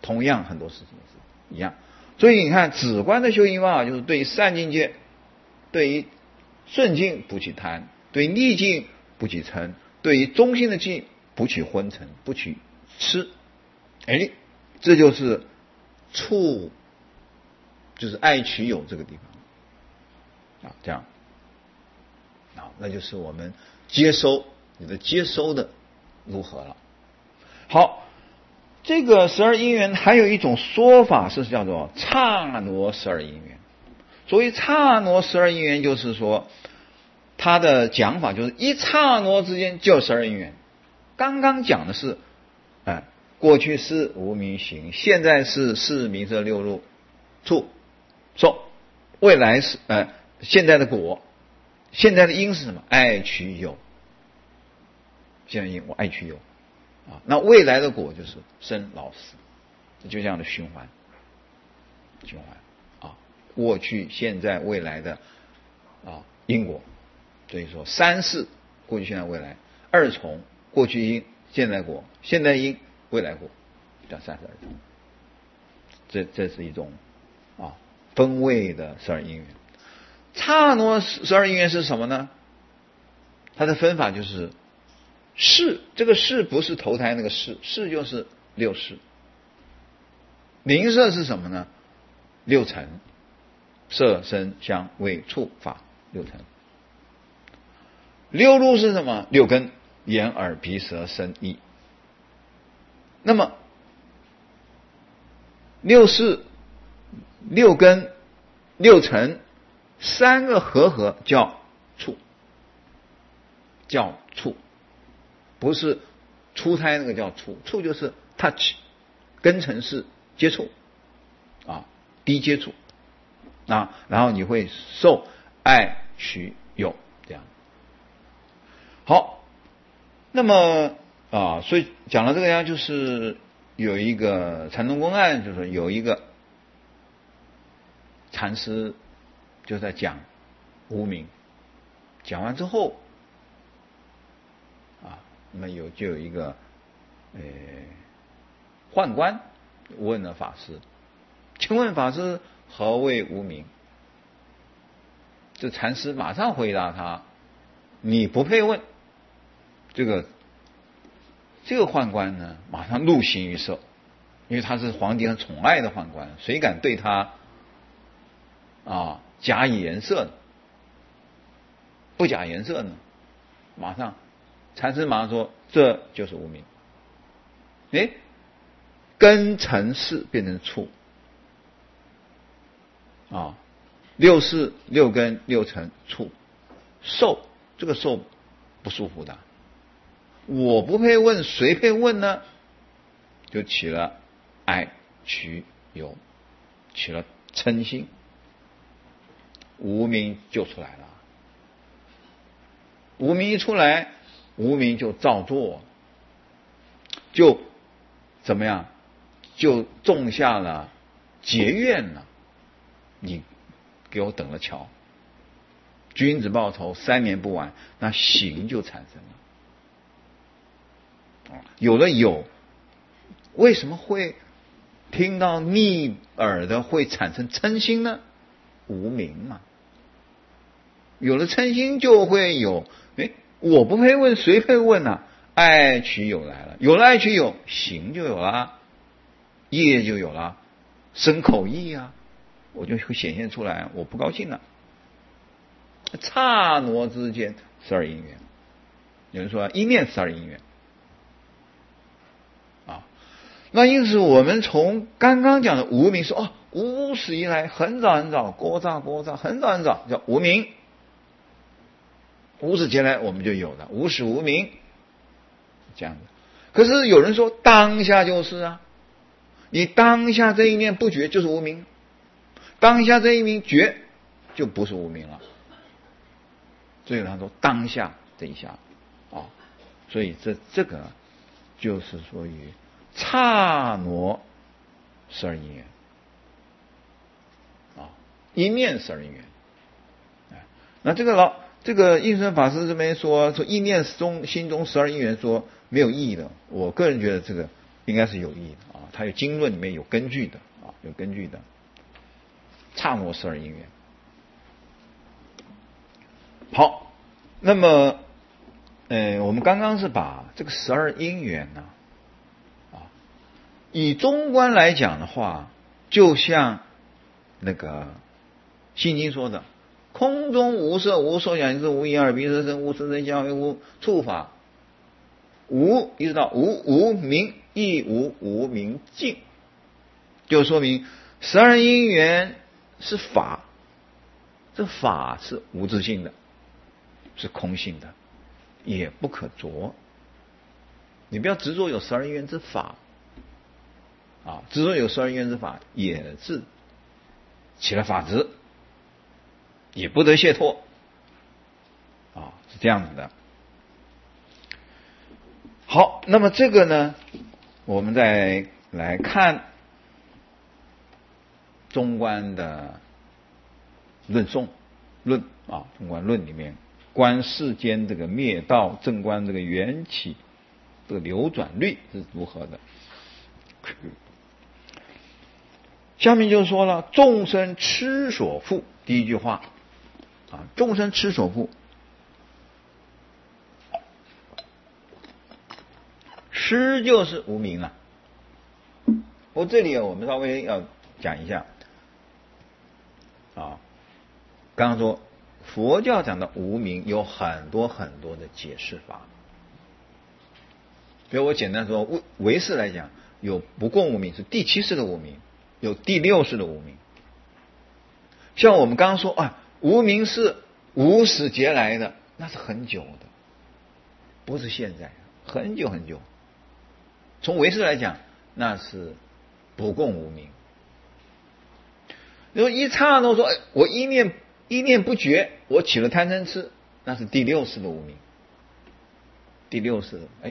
同样很多事情是一样。所以你看，止观的修行方法就是对于善境界，对于顺境不起贪，对于逆境不起嗔，对于中性的境不起昏沉，不起痴。这就是处，就是爱取有这个地方这样那就是我们接收，你的接收的如何了。好，这个12因缘还有一种说法是叫做刹那12因缘。所谓刹那12因缘，就是说它的讲法就是一刹那之间就12因缘。刚刚讲的是过去是无明行，现在是名色六入处受，未来是现在的果，现在的因是什么？爱取有。现在因我爱取有那未来的果就是生老死，就这样的循环过去现在未来的因果。所以说三世，过去现在未来，二重，过去因现在果，现在因未来果，叫32重。这是一种分位的12因缘。刹那12因缘是什么呢？它的分法就是世，这个世不是投胎那个世，世就是六世。名色是什么呢？六尘，色声香味触法六尘。六入是什么？六根，眼耳鼻舌身意。那么六识、六根、六尘三个合叫处，不是出胎那个叫处，处就是 touch， 根尘是接触低接触然后你会受爱取有这样。好，那么所以讲到这个呀，就是有一个禅宗公案，就是有一个禅师就在讲无明，讲完之后那么就有一个宦官问了法师，请问法师何谓无明？这禅师马上回答他，你不配问。这个宦官呢，马上怒形于色，因为他是皇帝很宠爱的宦官，谁敢对他假以颜色呢？不假颜色呢？禅师马上说，这就是无明。根尘识变成处六识、六根、六尘处受，这个受不舒服的。我不配问，谁配问呢？就起了爱取有，起了嗔心，无明就出来了。无明一出来，无明就造作，就怎么样？就种下了结怨了。你给我等了瞧，君子报仇3年不晚，那刑就产生了。有了有，为什么会听到逆耳的会产生嗔心呢？无明嘛。有了嗔心就会有，我不配问，谁配问呢？爱取有来了，有了爱取有，行就有了，业就有了，身口意我就会显现出来，我不高兴了。刹那之间12因缘，有人说一念12因缘那因此我们从刚刚讲的无明说无始以来很早很早，聒噪很早很早叫无明，无始劫来我们就有了无始无明这样的。可是有人说当下就是你当下这一念不觉就是无明，当下这一念觉就不是无明了。所以他说当下这一下所以这个就是属于刹那12因缘一念12因缘。那这个应身法师这边说一念心中12因缘说没有意义的，我个人觉得这个应该是有意的啊，它有经论里面有根据的啊，有根据的。刹那12因缘。好，那么我们刚刚是把这个12因缘呢以中观来讲的话，就像那个心经说的，空中无色无受想行识无眼耳鼻舌身无色声香味无触法，无一直到无明亦无明尽，就说明12因缘是法，这法是无自性的，是空性的，也不可着。你不要执着有12因缘之法啊，执着有12因缘之法也是起了法执，也不得解脱啊，是这样子的。好，那么这个呢，我们再来看中观的论颂论啊，中观论里面观世间这个灭道，正观这个缘起这个流转律是如何的。下面就说了，众生痴所缚，第一句话啊，众生痴所缚，痴就是无明了。我这里我们稍微要讲一下啊，刚刚说佛教讲的无明有很多很多的解释法，比如我简单说，唯识来讲，有不共无明是第7世的无明，有第6世的无明。像我们刚刚说啊，无明是无始劫来的，那是很久的，不是现在，很久很久。从唯识来讲，那是不共无明。如果一刹那说，我一念不绝，我起了贪嗔痴，那是第6世的无明，第6世的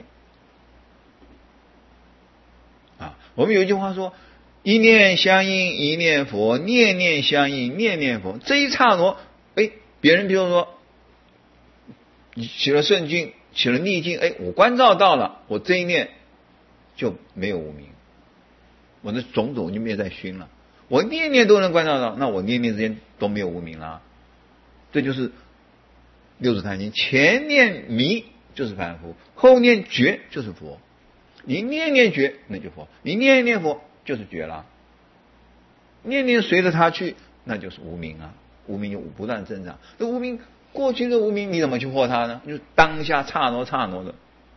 我们有一句话说，一念相应一念佛，念念相应念念佛。这一刹那，别人比如说起了顺境，起了逆境，我关照到了，我这一念就没有无明，我的种种就没有再熏了。我念念都能关照到，那我念念之间都没有无明了。这就是六祖坛经，前念迷就是凡夫，后念觉就是佛。你念念觉那就佛，你念念佛就是觉了。念念随着他去，那就是无明啊，无明就不断增长。这无明过去的无明你怎么去破它呢？就是当下刹那的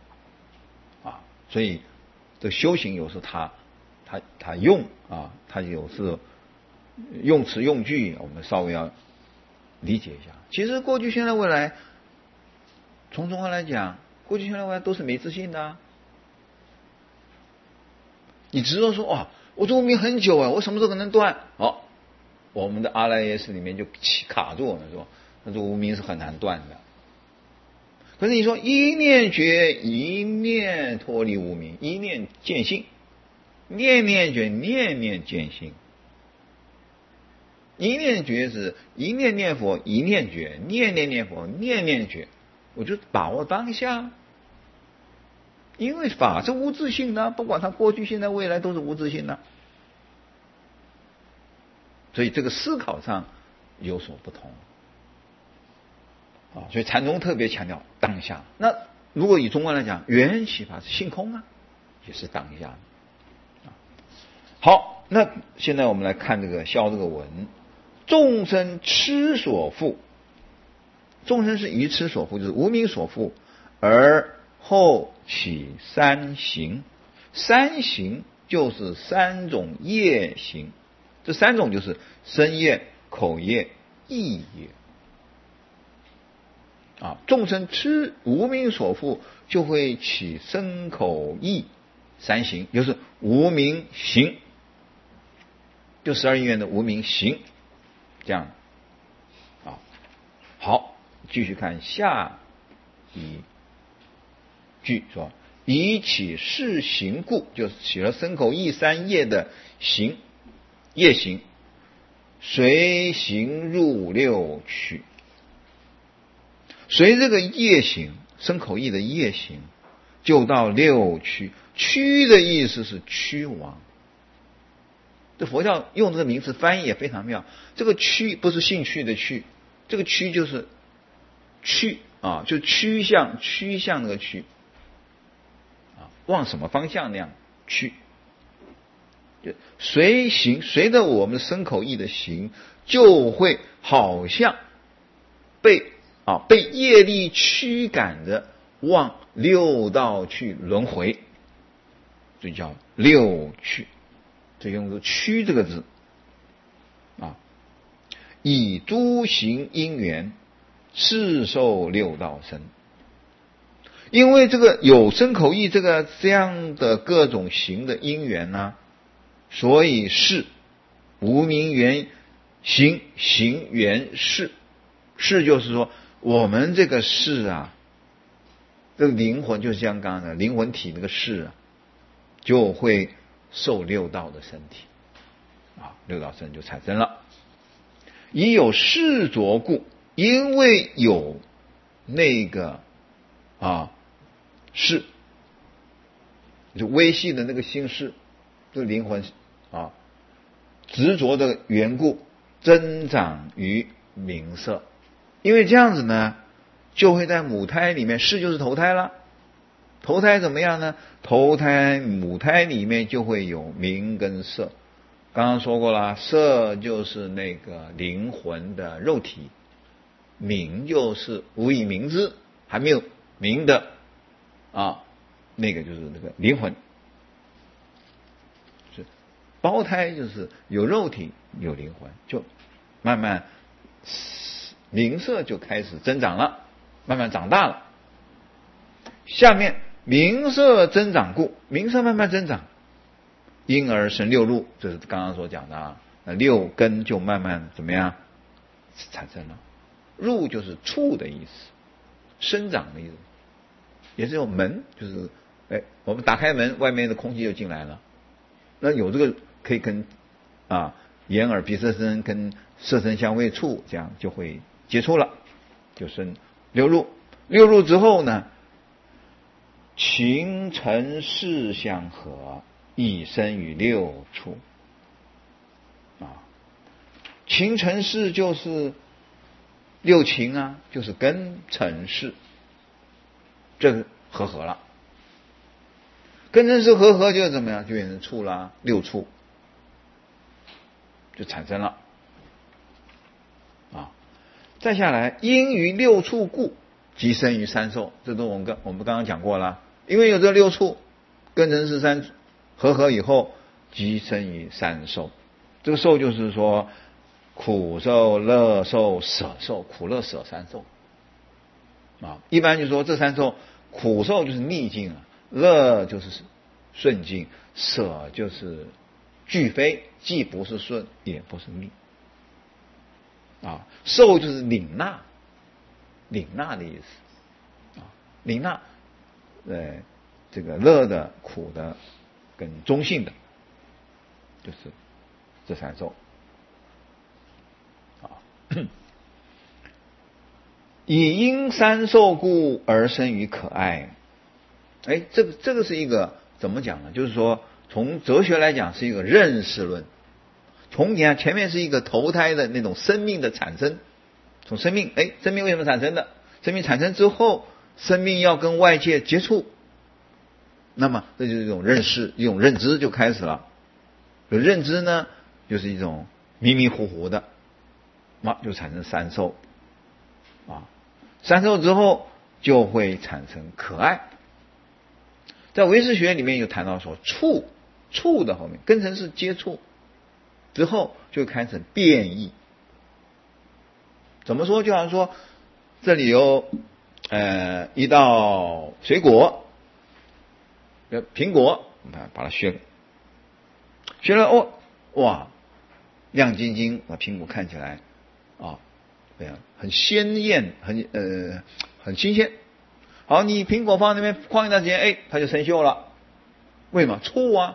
所以这修行有时候他用他有时用词用句我们稍微要理解一下。其实过去现在未来从中观来讲，过去现在未来都是没自信的你只是说我这无明很久我什么时候可能断？我们的阿赖耶识里面就卡住我们说，那这无明是很难断的。可是你说一念觉，一念脱离无明，一念见性，念念觉，念念见性。一念觉是一念念佛，一念觉，念念念佛，念念觉，我就把握当下。因为法是无自性的，不管它过去、现在、未来都是无自性的，所以这个思考上有所不同所以禅宗特别强调当下。那如果以中观来讲，缘起法是性空也是当下好，那现在我们来看这个消这个文，众生痴所缚，众生是愚痴所缚，就是无明所缚，而后起三行，三行就是3种业行，这3种就是身业、口业、意业众生痴无明所缚，就会起身口意3行，就是无明行，就12因缘的无明行，这样好，继续看下一句说，以起事行故，就是起了身口意3业的行，业行，随行入6趣，随这个业行，身口意的业行，就到6趣。 屈的意思是屈亡。这佛教用这个名词翻译也非常妙。这个屈不是兴趣的趣，这个屈就是趋啊，就趋向那个趋啊，往什么方向那样趋。就随着我们的身口意的行，就会好像被业力驱赶着往六道去轮回，这叫六趣。这用个驱这个字啊，以诸行因缘是受六道生。因为这个有身口意这样的各种行的因缘呢，所以是无明缘行，行缘事。事就是说我们这个事啊，这个灵魂就是像刚刚的灵魂体那个事啊，就会受六道的身体啊，六道身就产生了。以有事着故，因为有那个事，就微细的那个心事，这个灵魂执着的缘故，增长于名色。因为这样子呢，就会在母胎里面，事就是投胎了。投胎怎么样呢？投胎母胎里面就会有名跟色。刚刚说过了，色就是那个灵魂的肉体，名就是无以名之，还没有名的那个就是那个灵魂。是胞胎就是有肉体有灵魂，就慢慢名色就开始增长了，慢慢长大了。下面名色增长故，名色慢慢增长，因而生六入，这是刚刚所讲的六根就慢慢怎么样产生了。入就是处的意思，生长的意思，也是有门，就是我们打开门，外面的空气就进来了。那有这个可以跟眼耳鼻舌身跟色身香味触，这样就会接触了，就生六入。六入之后呢，情尘事相合，亦生于六处。情尘事就是六情就是跟尘事，这个合了。跟尘事合就怎么样？就变成处啦，六处就产生了。再下来，因于六处故，即生于三受。这都我们刚刚讲过了。因为有这六处，跟尘事三合以后，即生于三受。这个受就是说苦受、乐受、舍受，苦乐舍三受。一般就说这三受，苦受就是逆境乐就是顺境，舍就是俱非，既不是顺也不是逆。受就是领纳的意思。领纳这个乐的、苦的跟中性的，就是这三受。以因三受故而生于可爱。这个是一个怎么讲呢？就是说从哲学来讲是一个认识论。从前面是一个投胎的那种生命的产生，从生命为什么产生的？生命产生之后，生命要跟外界接触，那么这就是一种认识，一种认知就开始了。有认知呢，就是一种迷迷糊糊的，就产生三受。三受之后就会产生可爱。在唯识学里面有谈到说，触的后面跟尘是接触之后就开始变异。怎么说？就好像说这里有一道水果，苹果，把它削了，哇，亮晶晶，把苹果看起来很鲜艳，很新鲜。好，你苹果放那边放一段时间，它就生锈了。为什么？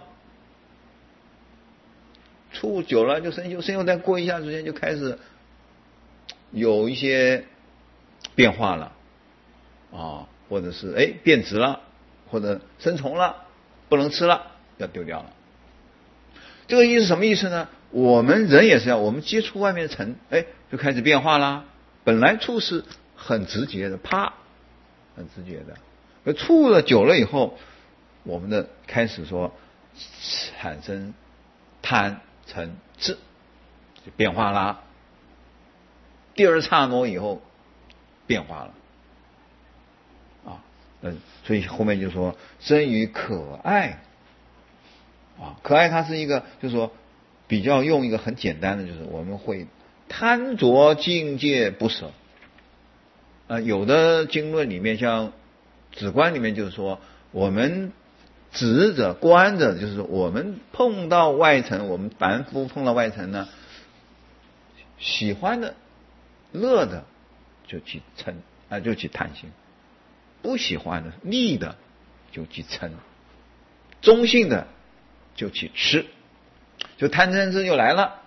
处久了就生锈，再过一下时间就开始有一些变化了或者是变质了，或者生虫了， 不能吃了，要丢掉了。这个意思什么意思呢？我们人也是这样，我们接触外面的尘，就开始变化啦。本来触是很直接的，啪，很直接的，而触了久了以后，我们的开始说产生贪嗔痴，就变化啦。第二刹那以后变化了啊，所以后面就说生于可爱啊，可爱它是一个就是说比较用一个很简单的，就是我们会贪着境界不舍有的经论里面像止观里面就是说我们止者观者，就是说我们碰到外尘，我们凡夫碰到外尘呢，喜欢的乐的就去嗔就去贪心，不喜欢的利的就去嗔，中性的就去吃，就贪嗔痴就来了。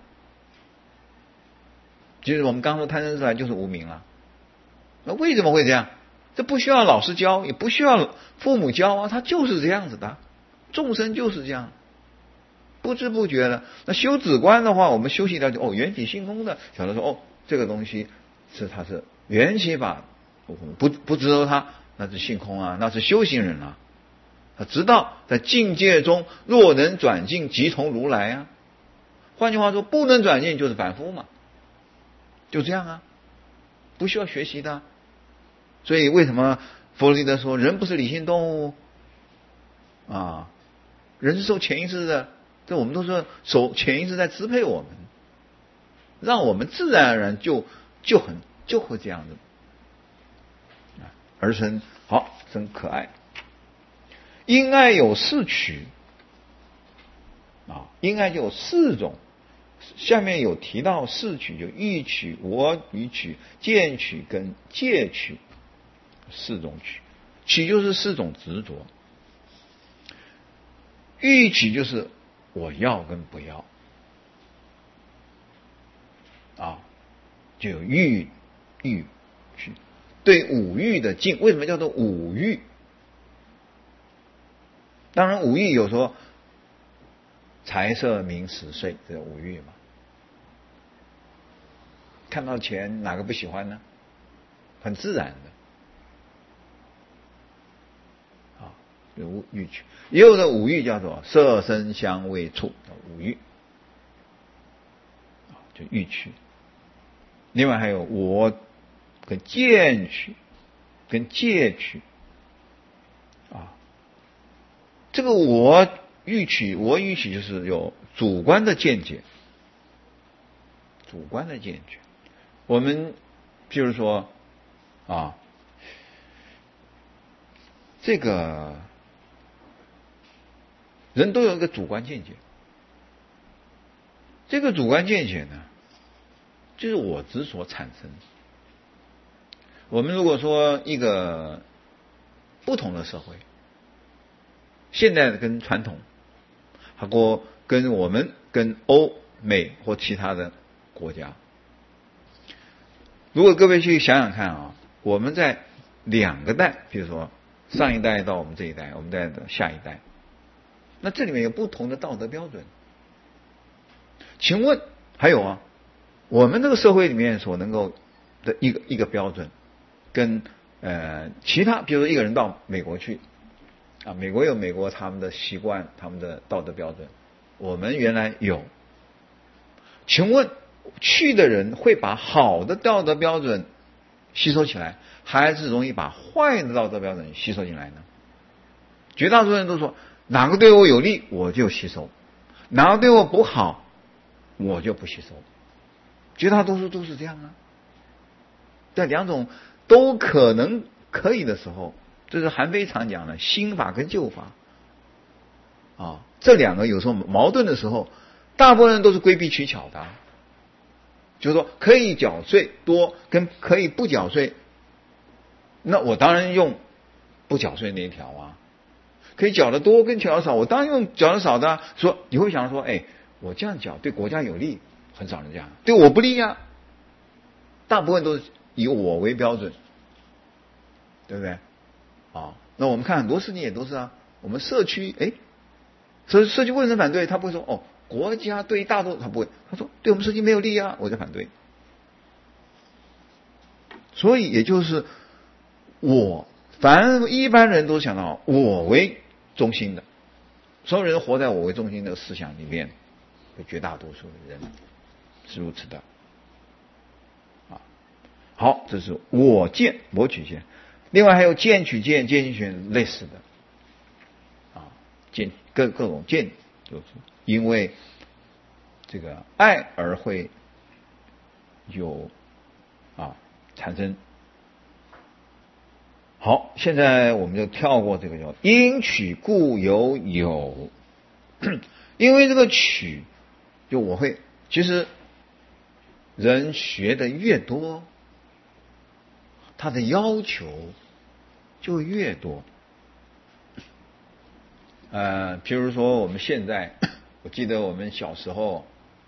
其实我们刚说贪嗔痴来就是无明了。那为什么会这样？这不需要老师教，也不需要父母教啊，他就是这样子的，众生就是这样，不知不觉的。那修止观的话，我们修习到缘起性空的，晓得说这个东西它是缘起法，不知道它那是性空啊，那是修行人啊。他知道在境界中若能转境即同如来啊，换句话说不能转境就是凡夫嘛，就这样啊，不需要学习的。所以为什么弗洛伊德说人不是理性动物啊，人是受潜意识的，这我们都说受潜意识在支配我们，让我们自然而然就会这样子而生可爱。因爱有四取因爱就有四种，下面有提到四取，就欲取、我欲取、见取跟戒取，四种取。取就是四种执着，欲取就是我要跟不要就有欲取。对五欲的境，为什么叫做五欲？当然五欲有说财色名食睡，这五欲嘛。看到钱哪个不喜欢呢？很自然的欲取。也有的五欲叫做色声香味触，五欲就欲取。另外还有我跟见取跟戒取这个我欲取就是有主观的见解，我们譬如说这个人都有一个主观见解，这个主观见解呢就是我执所产生。我们如果说一个不同的社会，现代的跟传统，跟我们跟欧美或其他的国家，如果各位去想想看我们在两个代，比如说上一代到我们这一代，我们的下一代，那这里面有不同的道德标准。请问还有我们这个社会里面所能够的一个标准，跟其他，比如说一个人到美国去美国有美国他们的习惯，他们的道德标准，我们原来有。请问去的人会把好的道德标准吸收起来，还是容易把坏的道德标准吸收进来呢？绝大多数人都说哪个对我有利我就吸收，哪个对我不好我就不吸收，绝大多数都是这样在两种都可以的时候，这是韩非常讲的新法跟旧法这两个有时候矛盾的时候，大部分人都是规避取巧的就是说可以缴税多跟可以不缴税，那我当然用不缴税那一条可以缴的多跟缴的少，我当然用缴的少的说你会想说我这样缴对国家有利，很少人这样，对我不利大部分都是以我为标准，对不对那我们看很多事情也都是我们社区所以社区为什么反对？他不会说哦，国家对大多数，他不会，他说对我们社区没有利啊，我在反对。所以也就是凡一般人都想到我为中心的，所有人活在我为中心的思想里面，绝大多数的人是如此的啊。好，这是我取见。另外还有见取见取见类似的啊，各种见，就是因为这个爱而会有产生。好，现在我们就跳过这个叫因取故有有，因为这个取，其实人学的越多，他的要求就越多。譬如说我们现在，我记得我们小时候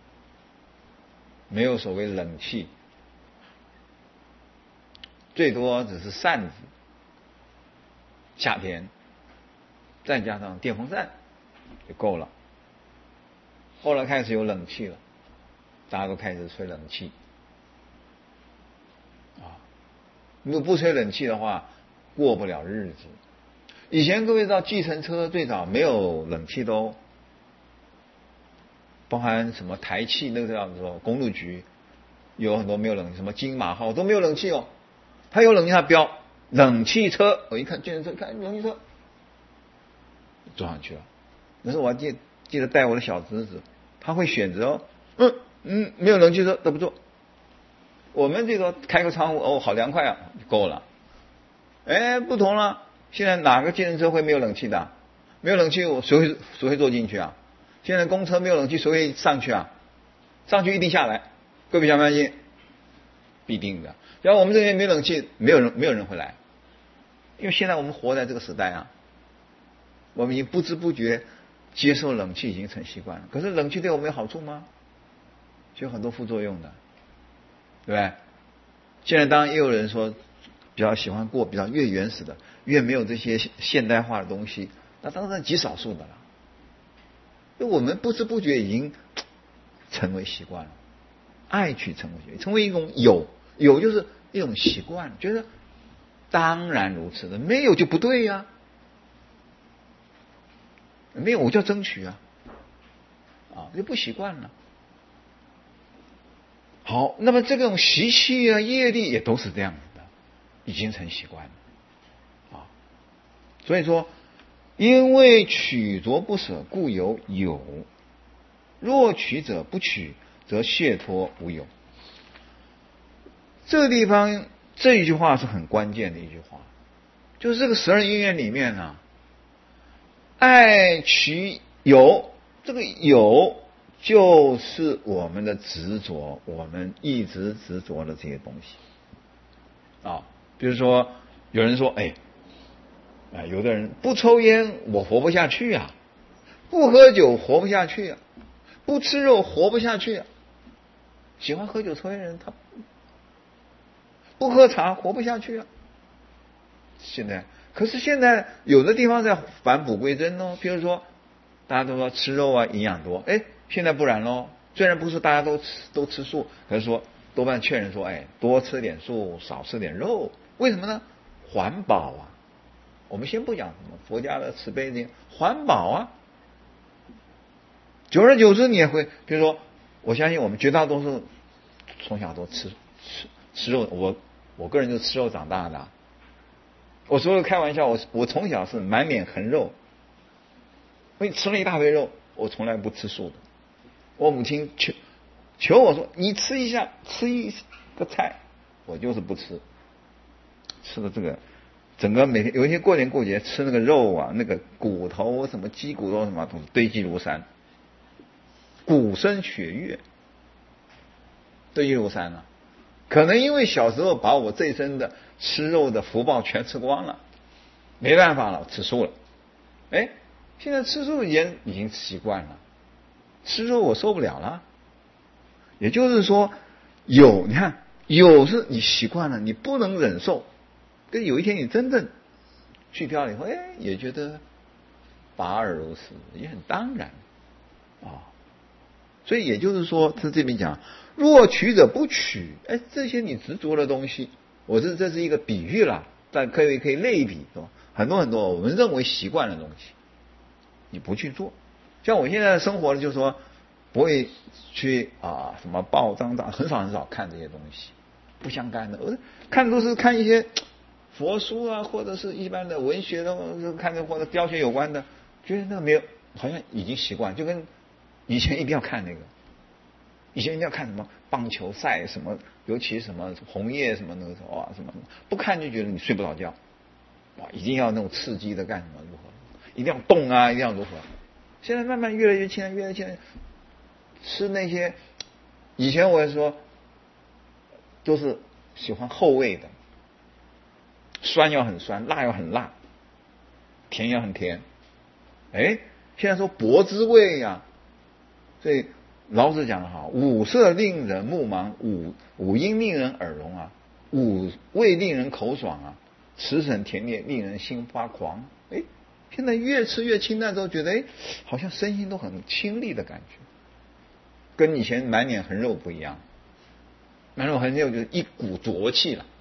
没有所谓冷气，最多只是扇子，夏天再加上电风扇就够了。后来开始有冷气了，大家都开始吹冷气如果不吹冷气的话，过不了日子。以前各位知道计程车最早没有冷气的哦，包含什么台汽那个叫做公路局，有很多没有冷气，什么金马号都没有冷气哦。它有冷气，它标冷气车，我一看计程车，看冷气车，坐上去了。那时候我还记得带我的小侄子，他会选择没有冷气车都不坐。我们这个开个窗户，好凉快啊，就够了。不同了，现在哪个计程车会没有冷气的？没有冷气，谁会坐进去啊？现在公车没有冷气，谁会上去啊？上去一定下来，各位相不相信？必定的。然后我们这边没冷气，没有人会来，因为现在我们活在这个时代啊，我们已经不知不觉接受冷气已经成习惯了。可是冷气对我们有好处吗？就有很多副作用的，对不对？现在当然也有人说比较喜欢过比较越原始的，越没有这些现代化的东西，那当然极少数的了。因为我们不知不觉已经成为习惯了，爱去成为一种有就是一种习惯，觉得当然如此的，没有就不对呀，没有我就要争取就不习惯了。好，那么这种习气业力也都是这样子的，已经成习惯了所以说，因为取着不舍，故有有；若取者不取，则解脱无有。这个地方这一句话是很关键的一句话，就是这个十二因缘里面爱取有，这个有就是我们的执着，我们一直执着的这些东西比如说有人说有的人不抽烟我活不下去不喝酒活不下去不吃肉活不下去喜欢喝酒抽烟人他不喝茶活不下去可是现在有的地方在返璞归真哦，比如说大家都说吃肉营养多，现在不然咯。虽然不是大家都吃素，可是说多半劝人说多吃点素少吃点肉，为什么呢？环保我们先不讲什么佛家的慈悲这环保久而久之你也会，比如说我相信我们绝大多数从小都吃肉，我个人就吃肉长大的我所有开玩笑，我从小是满脸横肉，我吃了一大堆肉，我从来不吃素的。我母亲求我说你吃一个菜，我就是不吃，吃的这个整个每天有一些过年过节吃那个肉那个骨头什么鸡骨头什么都是堆积如山，骨生血月，堆积如山可能因为小时候把我这一生的吃肉的福报全吃光了，没办法了，吃素了。现在吃素已经习惯了，吃肉我受不了了。也就是说，你看有是你习惯了，你不能忍受，跟有一天你真正去掉了以后，也觉得法尔如此，也很当然啊。所以也就是说，他这边讲，若取者不取，这些你执着的东西，这是一个比喻啦，但可以类比，是吧？很多我们认为习惯的东西，你不去做。像我现在的生活就是说，不会去什么报章很少看这些东西，不相干的。我看都是看一些佛书啊，或者是一般的文学的，看或者教学有关的，觉得那个没有，好像已经习惯，就跟以前一定要看那个，以前一定要看什么棒球赛什么，尤其什么红叶什么那个什么，不看就觉得你睡不着觉，一定要那种刺激的干什么如何，一定要动啊，一定要如何。现在慢慢越来越轻，吃那些，以前我也说都是喜欢厚味的，酸要很酸，辣要很辣，甜要很甜。现在说薄滋味呀，所以老子讲的好，五色令人目盲，五音令人耳聋啊，五味令人口爽啊，驰骋甜猎令人心发狂。现在越吃越清淡之后，觉得好像身心都很清丽的感觉，跟以前满脸横肉不一样。满脸横肉就是一股浊气了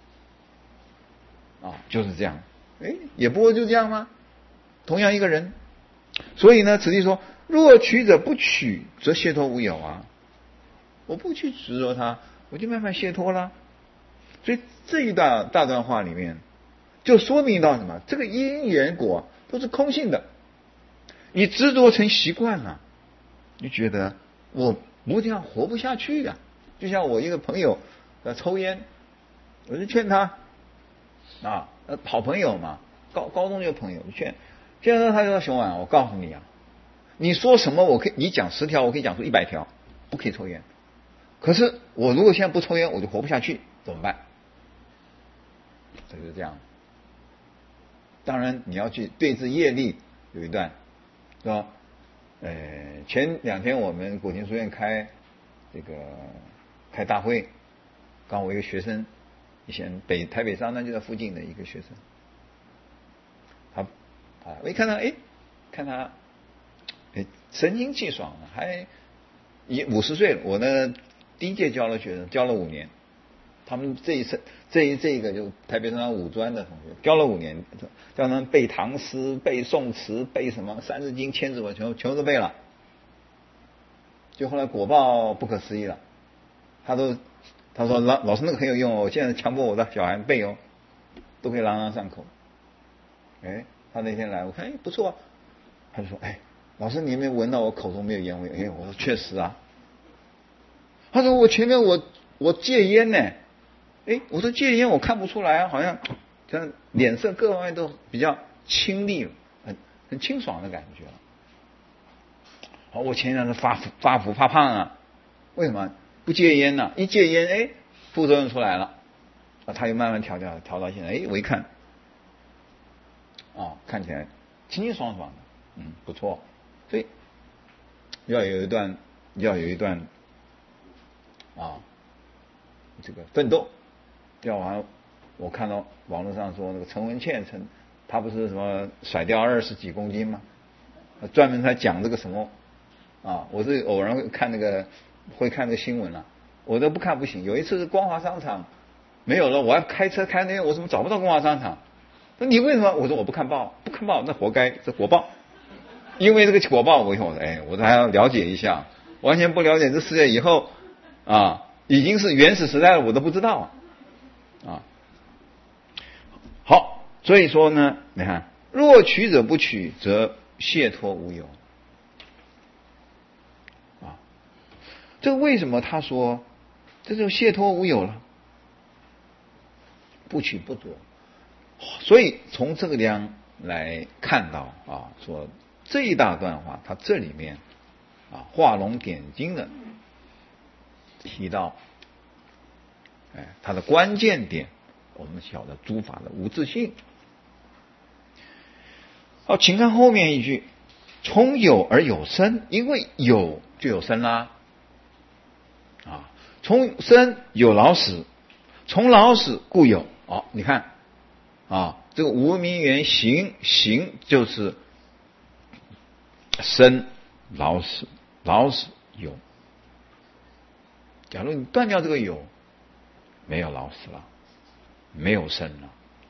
就是这样。也不过就这样吗？同样一个人。所以呢，此地说，若取者不取，则解脱无有啊。我不去执着它，我就慢慢解脱了。所以这一大段话里面，就说明到什么？这个因缘果都是空性的。你执着成习惯了，你觉得我不这样活不下去啊。就像我一个朋友抽烟，我就劝他好朋友嘛，高中就朋友，劝他说熊婉，我告诉你啊，你说什么你讲10条，我可以讲出100条，不可以抽烟。可是我如果现在不抽烟，我就活不下去，怎么办？就是这样。当然你要去对治业力，有一段是吧？前2天我们古琴书院开大会，刚我一个学生，以前台北商专就在附近的一个学生，我一看到看他神清气爽的，还也50岁了。我呢第一届教了学生，教了5年，他们这一个就台北商专5专的同学，教了5年，叫他们背唐诗、背宋词、背什么三字经、千字文，全都背了。就后来果报不可思议了，他说老师那个很有用我现在强迫我的小孩背都可以朗朗上口。他那天来，我看不错他就说老师你有没有闻到我口中没有烟味？我说确实啊。他说我前面我戒烟呢，我说戒烟我看不出来啊，好像脸色各方面都比较清丽，很清爽的感觉。我前两天发福发胖啊，为什么不戒烟呢？一戒烟副作用出来了，他又慢慢调到现在，我一看看起来清清爽爽的，不错。所以要有一段这个奋斗。掉完我看到网络上说那个陈文茜他不是什么甩掉20几公斤吗？专门在讲这个什么我是偶然会看那个新闻了，我都不看不行。有一次是光华商场没有了，我还开车开那边，我怎么找不到光华商场？那你为什么？我说我不看报，那活该，这国报。因为这个国报，我还要了解一下，完全不了解这世界以后已经是原始时代了，我都不知道好，所以说呢，你看，若取者不取，则解脱无有这个为什么他说这就解脱无有了？不取不着。所以从这个地方来看到说这一大段话，它这里面画龙点睛的提到它的关键点，我们晓得诸法的无自性。请看后面一句，从有而有生，因为有就有生啦从生有老死，从老死故有。你看这个无明缘行就是生老死，老死有。假如你断掉这个有，没有老死了，没有生了。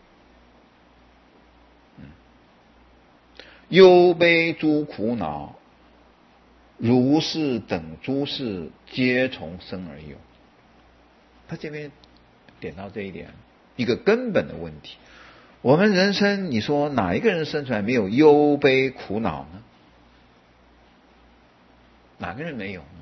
忧悲诸苦恼，如是等诸事，皆从生而有。他这边点到这一点，一个根本的问题。我们人生，你说哪一个人生出来没有忧悲苦恼呢？哪个人没有呢？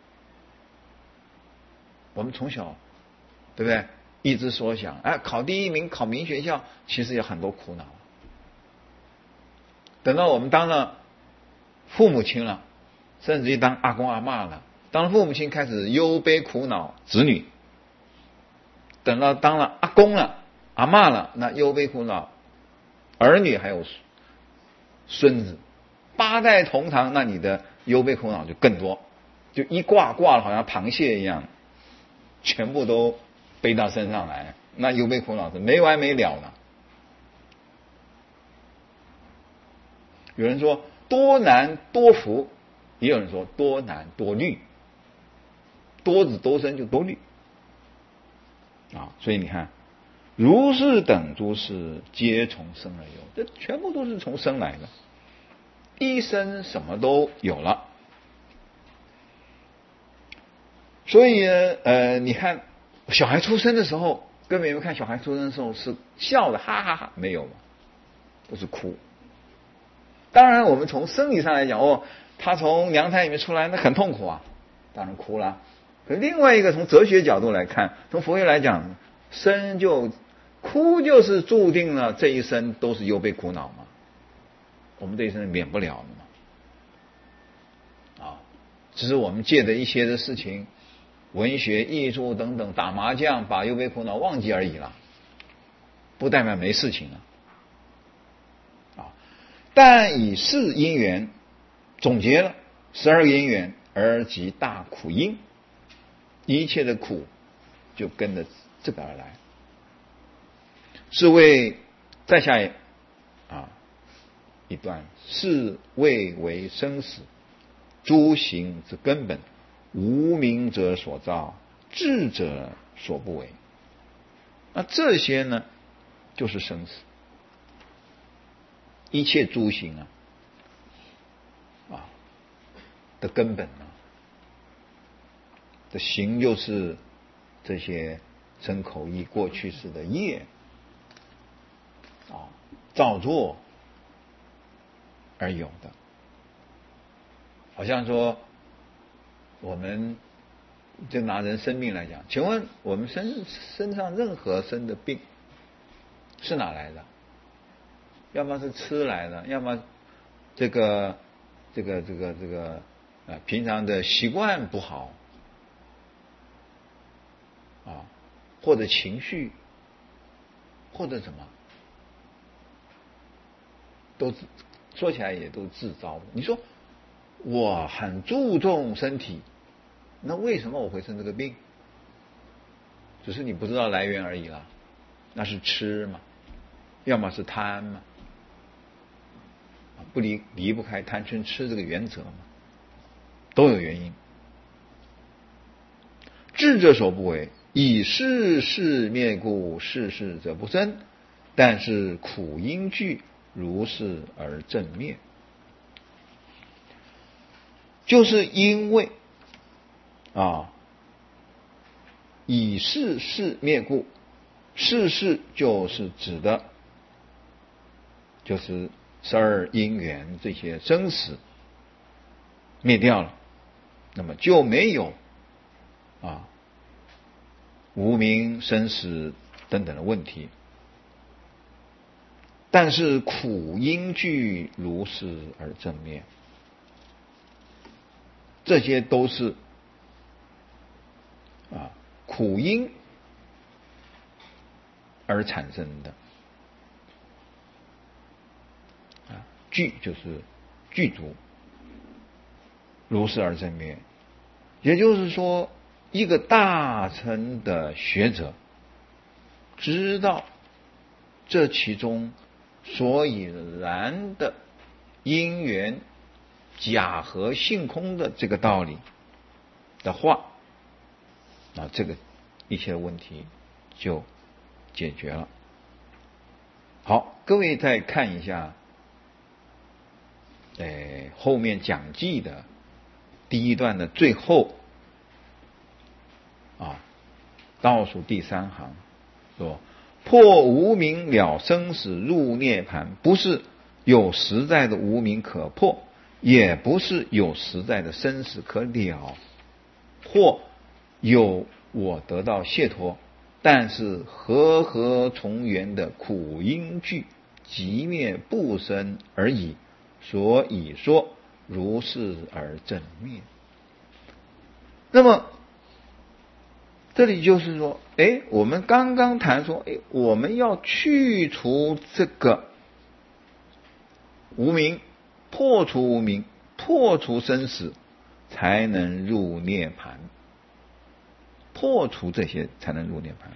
我们从小，对不对？一直所想，考第一名，考名学校，其实有很多苦恼。等到我们当了父母亲了，甚至于当阿公阿嬷了，当了父母亲开始忧悲苦恼子女，等到当了阿公了阿嬷了，那忧悲苦恼儿女还有孙子，八代同堂，那你的忧悲苦恼就更多，就一挂了好像螃蟹一样，全部都背到身上来，那忧悲苦恼是没完没了的。有人说多难多福，也有人说多难多虑，多子多生就多虑所以你看，如是等诸事，皆从生而有，这全部都是从生来的，一生什么都有了。所以你看小孩出生的时候，各位有没有看小孩出生的时候是笑的，哈哈哈，没有嘛，都是哭。当然我们从生理上来讲，他从娘胎里面出来那很痛苦啊，当然哭了。可另外一个从哲学角度来看，从佛学来讲，哭就是注定了这一生都是忧悲苦恼嘛，我们这一生免不了的嘛。只是我们借着一些的事情，文学艺术等等，打麻将把忧悲苦恼忘记而已了，不代表没事情了。但以是因缘总结了12个因缘，而即大苦因，一切的苦就跟着这个而来。是谓再下一段，是谓为生死诸行之根本，无明者所造，智者所不为。那这些呢，就是生死。一切诸行的根本的行就是这些身口意过去世的业造作而有的。好像说我们就拿人生命来讲，请问我们身上任何生的病是哪来的？要么是吃来的，要么这个平常的习惯不好或者情绪，或者什么，都说起来也都自招。你说我很注重身体，那为什么我会生这个病？只是你不知道来源而已啦。那是吃嘛，要么是贪嘛，离不开贪嗔痴这个原则嘛，都有原因。智者所不为，以事事灭故，事事则不生。但是苦因具，如是而正灭。就是因为以事事灭故，事事就是指的就是12因缘这些生死灭掉了，那么就没有无明生死等等的问题。但是苦因具，如是而正灭，这些都是苦因而产生的。具就是具足，如是而正灭。也就是说，一个大乘的学者知道这其中所以然的因缘假合性空的这个道理的话，那这个一切问题就解决了。好，各位再看一下后面讲记的第一段的最后倒数第3行说，破无明了生死入涅槃，不是有实在的无明可破，也不是有实在的生死可了，或有我得到解脱，但是和合从缘的苦因具即灭不生而已，所以说如是而正灭。那么这里就是说，我们刚刚谈说，我们要去除这个无明，破除无明，破除生死，才能入涅槃。破除这些才能入涅槃。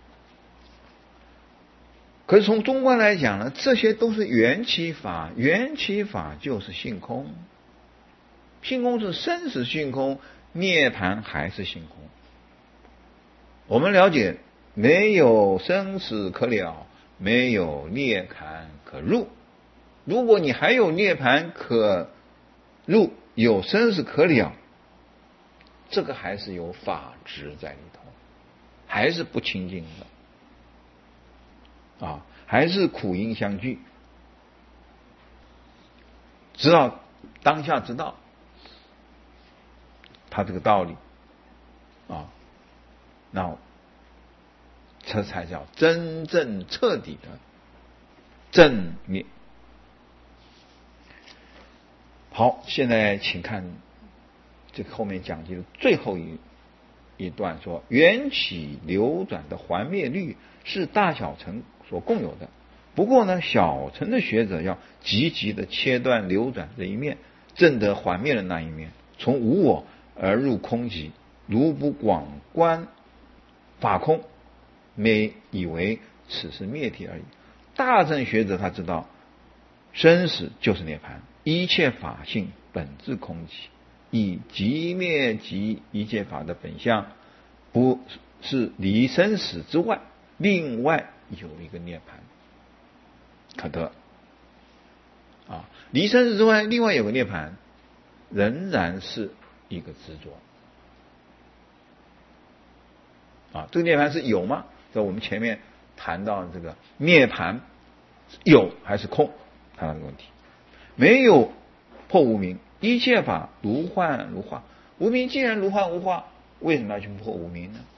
可是从中观来讲呢，这些都是缘起法，缘起法就是性空，性空是生死性空，涅槃还是性空。我们了解，没有生死可了，没有涅槃可入。如果你还有涅槃可入，有生死可了，这个还是有法执在里头，还是不清净的还是苦因相聚。知道当下知道他这个道理那这才叫真正彻底的正灭。好，现在请看这个后面讲解的最后一段说，缘起流转的还灭律是大小乘所共有的，不过呢，小乘的学者要积极的切断流转这一面，证得还灭的那一面，从无我而入空寂，如不广观法空，没以为此是灭体而已。大乘学者他知道生死就是涅槃，一切法性本质空寂，以即灭即一切法的本相，不是离生死之外，另外有一个涅槃可得离生死之外另外有个涅槃，仍然是一个执着这个涅槃是有吗？在我们前面谈到这个涅槃有还是空，谈到这个问题。没有破无明，一切法如幻如化。无明既然如幻如化，为什么要去破无明呢？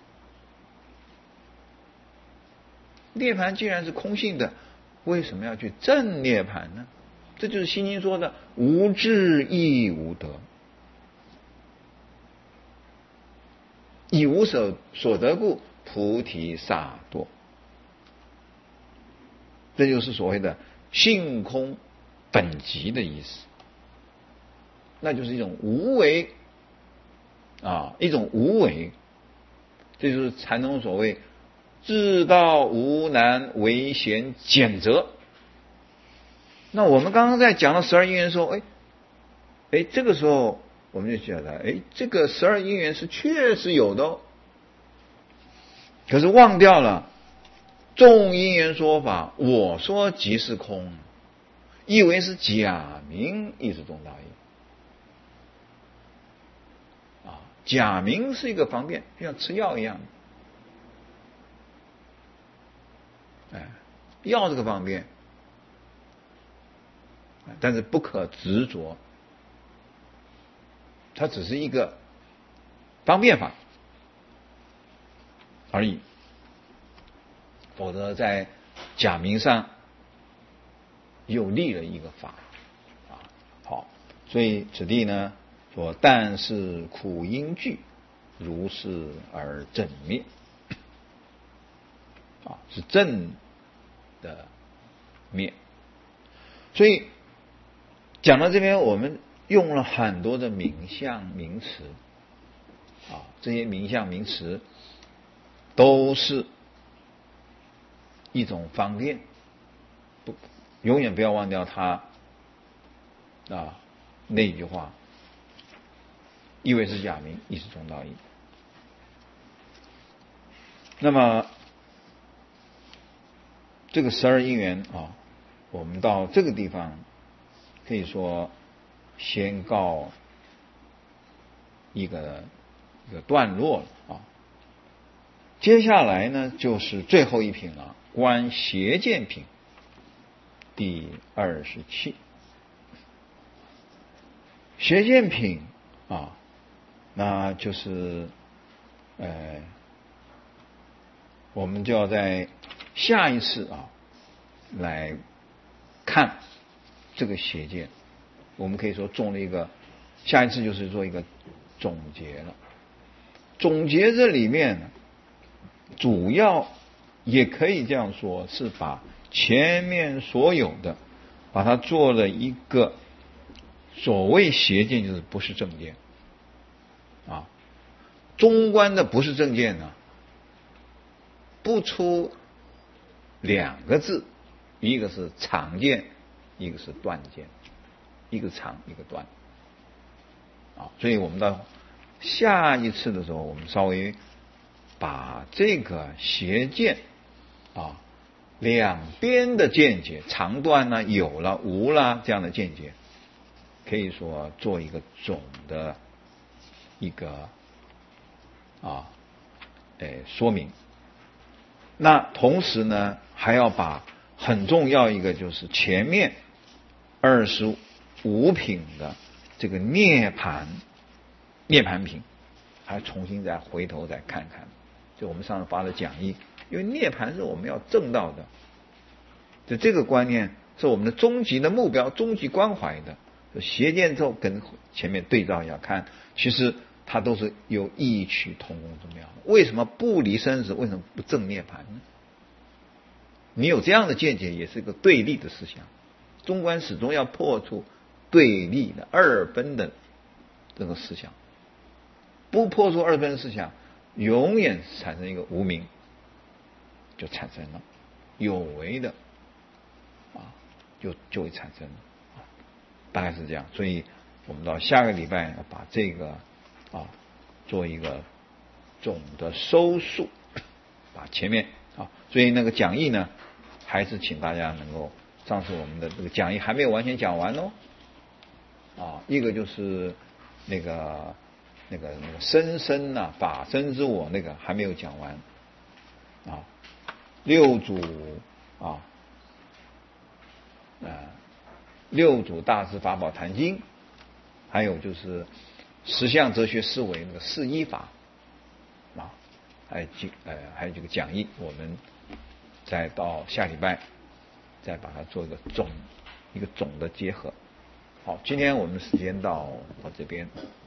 涅槃既然是空性的，为什么要去证涅槃呢？这就是心经说的无智亦无得，以无所得故，菩提萨埵。这就是所谓的性空本极的意思，那就是一种无为一种无为，这就是禅宗所谓至道无难，唯贤简择。那我们刚刚在讲到12因缘说，这个时候我们就觉得，这个12因缘是确实有的可是忘掉了众因缘说法，我说即是空，以为是假名，亦是中道义假名是一个方便，就像吃药一样药这个方便，但是不可执着，它只是一个方便法而已，否则在假名上又立了一个法好，所以此地呢说，但是苦因具如是而正灭是正的灭。所以讲到这边，我们用了很多的名相名词这些名相名词都是一种方便，永远不要忘掉它那句话，意为是假名，意是中道义。那么这个12因缘啊，我们到这个地方可以说先告一个段落了啊。接下来呢，就是最后一品了，观邪见品第27。邪见品啊，那就是我们就要在下一次啊来看这个邪见。我们可以说做了一个，下一次就是做一个总结了。总结这里面主要也可以这样说，是把前面所有的把它做了一个所谓邪见，就是不是正见啊。中观的不是正见呢，不出2个字，一个是常见，一个是断见，一个长一个断啊。所以我们到下一次的时候，我们稍微把这个邪见啊两边的见解，长断呢有了无了这样的见解，可以说做一个总的一个说明。那同时呢，还要把很重要一个就是前面25品的这个涅盘品，还重新再回头再看看。就我们上次发的讲义，因为涅盘是我们要证到的，就这个观念是我们的终极的目标、终极关怀的。邪见之后跟前面对照一下看，其实它都是有异曲同工之妙。为什么不离生死？为什么不证涅盘呢？你有这样的见解，也是一个对立的思想。中观始终要破除对立的二分的这个思想，不破除二分的思想，永远产生一个无明，就产生了有为的就会产生了，大概是这样。所以我们到下个礼拜要把这个做一个总的收束，把前面所以那个讲义呢，还是请大家能够，上次我们的这个讲义还没有完全讲完一个就是那个生法身之我那个还没有讲完六祖六祖大师法宝坛经，还有就是实相哲学思维那个四依法还有这个讲义，我们再到下礼拜再把它做一个总的结合。好，今天我们时间到这边。